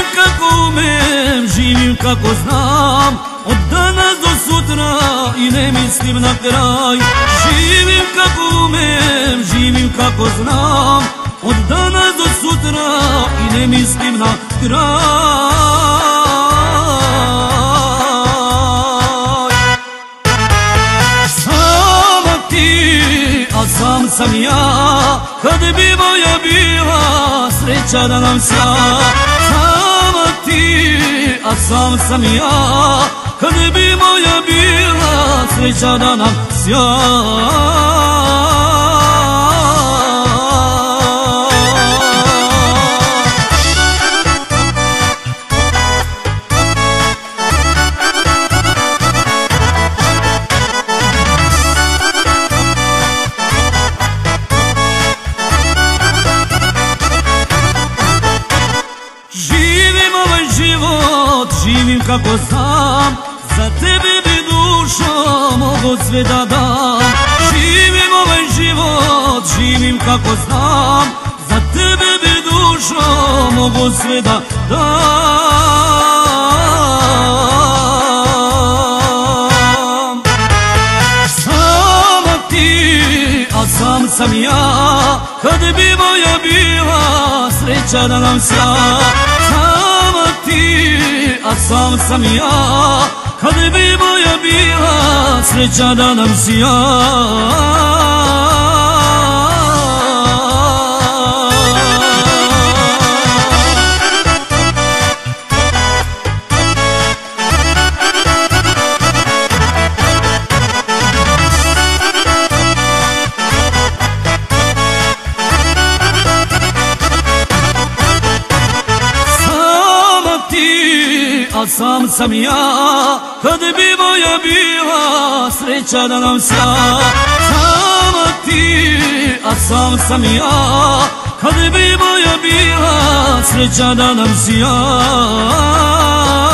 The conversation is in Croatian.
kako umem, živim kako znam, od danas do sutra i ne mislim na kraj. Živim kako umem, živim kako znam, od danas do sutra i ne mislim na kraj. Sama ti, a sam sam ja, kad bi moja bila sreća da nam sja. Sama ti, a sam sam ja, kad bi moja bila sreća da nam sja. Živim kako sam, za tebe bi dušo mogo sve da dam. Živim ovaj život, živim kako sam, za tebe bi dušo mogo sve da dam. Sama ti, a sam sam ja, kad bi moja bila sreća da nam sja. Sama ti, a sam sam ja, kad bi moja bila sreća da nam sja. A sam sam ja, kad bi moja bila sreća da nam sja. Sama ti, a sam sam ja, kad bi moja bila sreća da nam sja.